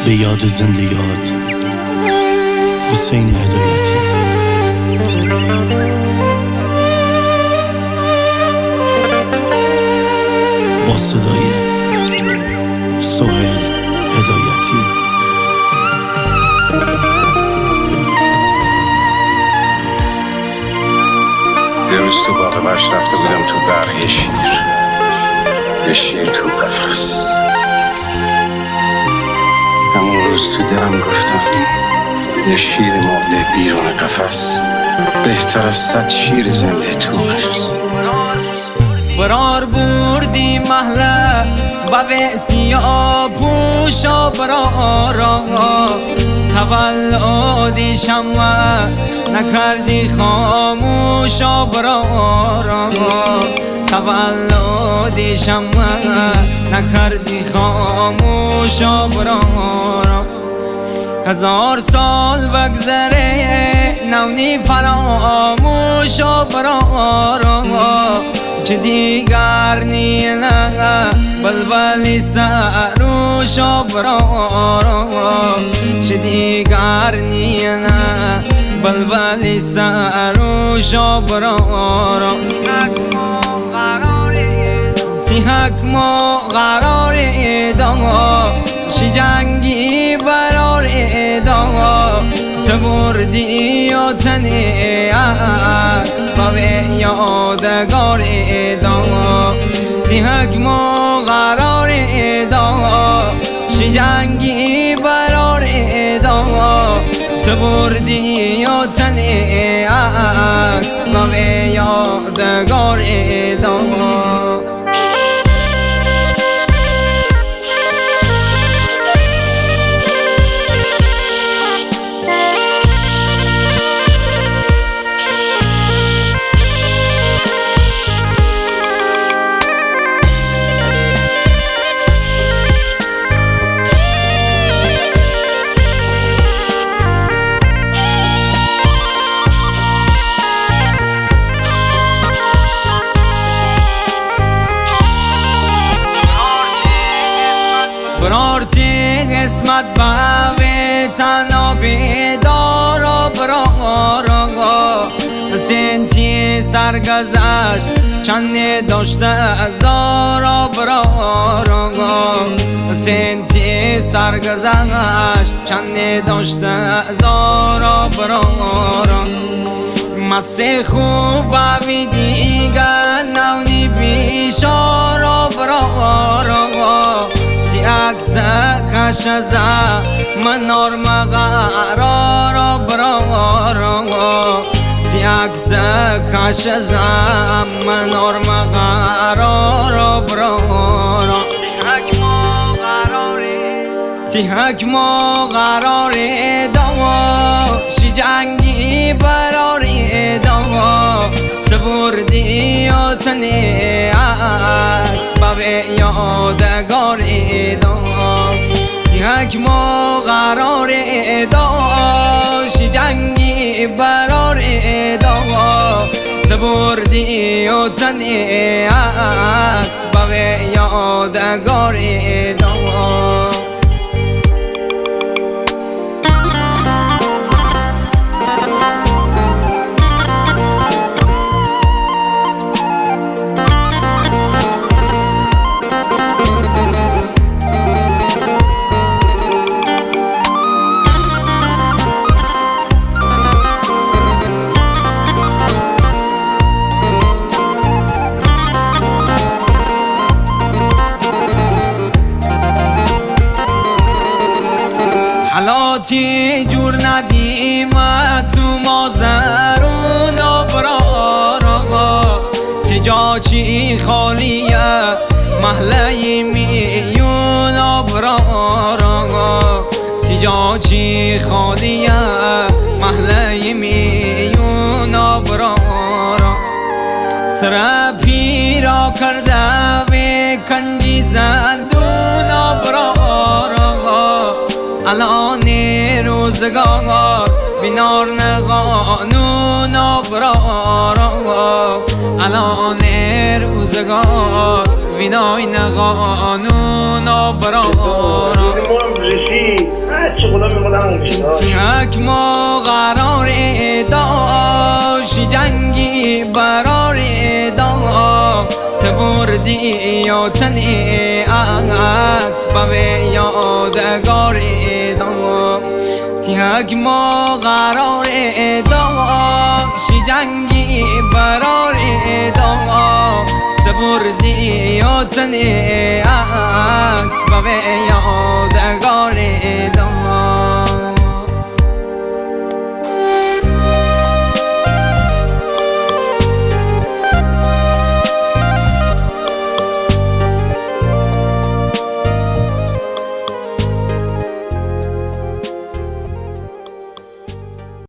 به یاد زنده یاد حسین هدایتی. با صدای سهیل هدایتی. دیروز تو باغ برش رفته بودم تو برگ یه شیر تو قفس. همون روز تو دلم گفتم یه شیر مرده بیرون قفس بهتر از 100 شیر زنده تو قفس. فرار بردی محله با سیاه پوشا برارا، تولدی شمع نکردی خاموشا برارا، تولدی شمع نکردی خاموشا برارا. 1000 سال بگذره نونی فراموش و برارا، چه دیگر نینا بلبلی سروش و برارا، چه دیگر نینا بلبلی سروش و برارا. تی حکم و قرار داما شی جنگی برار داما، تو بردی و تنی عکس با یادگار داما. تی حکم و قرار داما شی جنگی برار داما، تو بردی و تنی عکس با یادگار داما. برارتی قسمت باوی تنها بیدار و برارا، سنتی سرگذشت چند داشته هزار و برارا، سنتی سرگذشت چند داشته هزار و برارا. مسی خوب باوی دیگر نونی بیشار و برارا، عکس کشزه منار مغرار برارا، تی عکس کشزه منار مغرار برارا. تی حکم و قرار داما شی جنگی برار داما، تو بردی و تنی عکس با یادگار داما. تی حکم و قرار داما شی جنگی برار داما، تو بردی و تنی عکس با یادگار داما. حالاتی جور ندیم تو مازرون و برارا، تی جا چی خالیه محله میون و برارا، تی جا چی خالیه محله میون و برارا. سر پیرا کرده و کنجی زندون و برارا، الان روزگار بینار نقانون و برارا، الان روزگار بینای نقانون و برارا. خدا میخوادم تیک ما قرار داشتی جنگی برار دام تبردی یا تنی عکس با یادگار دام تیک ما قرار داشتی جنگی برار دام تبردی یا تنی عکس با یادگار